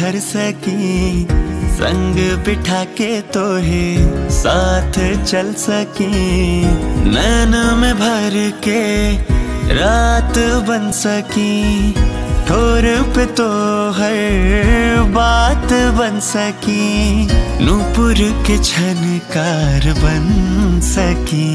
भर सकी, संग बिठा के तो है साथ चल सकी, नैन में भर के रात बन सकी, ठोर पे तो हर बात बन सकी, नूपुर के छनकार बन सकी,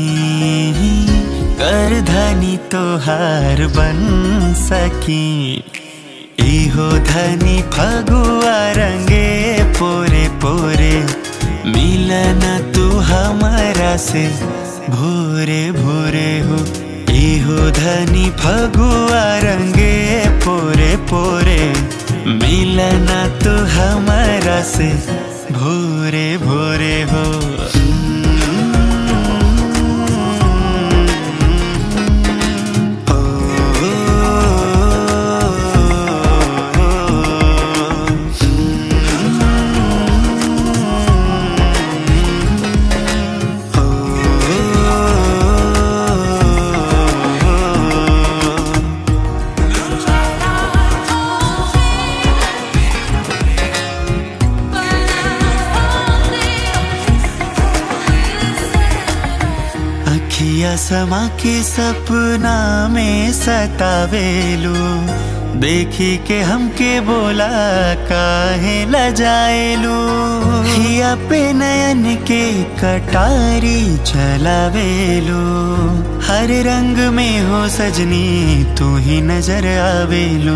करधनी तो हार बन सकी। इहो धनी फगुआ रंगे पोरे पोरे, मिलन तू हमारा से भोरे भोरे हो। इहो धनी फगुआ रंगे पोरे पोरे, मिलन तू हमारा से भोरे भोरे हो। अखिया समा के सपना में सतावेलू, देखी के हमके बोला काहे लजाएलू, हिया पे नयन के कटारी चलावेलू, हर रंग में हो सजनी तू ही नजर आवेलू।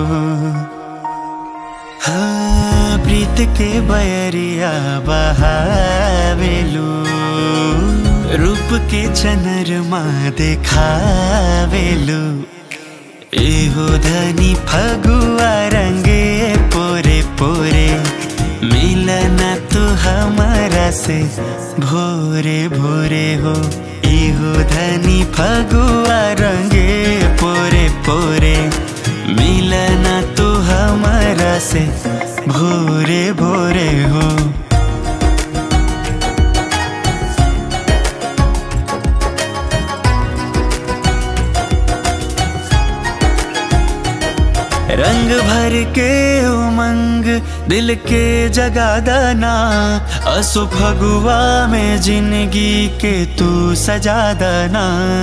हाँ, प्रीत के बयरिया बहावेलू, रूप के चनरमा देखावेलू। एहो धनी फगुआ रंगे पोरे पोरे, मिलन तू हमारा से भोरे भोरे हो। एहो धनी फगुआ रंगे पोरे पोरे, मिलन तू हमारा से भोरे भोरे हो। रंग भर के उमंग दिल के जगा दना, असो फगुआ में जिंदगी के तू सजा दना।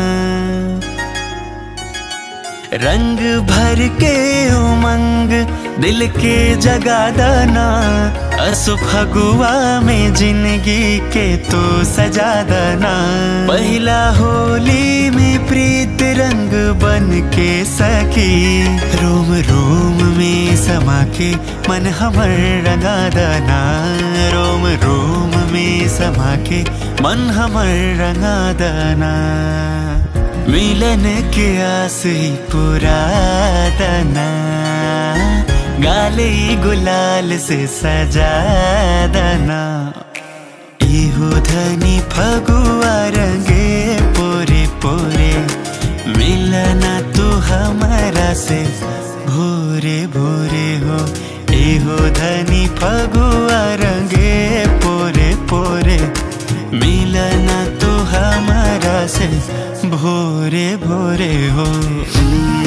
रंग भर के उमंग दिल के जगा दना, असो फगुआ में जिंदगी के तो सजा दना। पहला होली में प्रीत रंग बन के सकी, रोम रोम में समा के मन हमर रंगा दना। रोम रोम में समा के मन हमर रंगा दना। मिलन के आस ही पुरा दना, गाले गुलाल से सजा दना। इहो धनी फगुआ रंगे पोरे पोरे, मिलना तू हमारा से भोरे भोरे हो। इहो धनी फगुआ रंगे पोरे पोरे, मिलना तू हमारा से भोरे भोरे हो।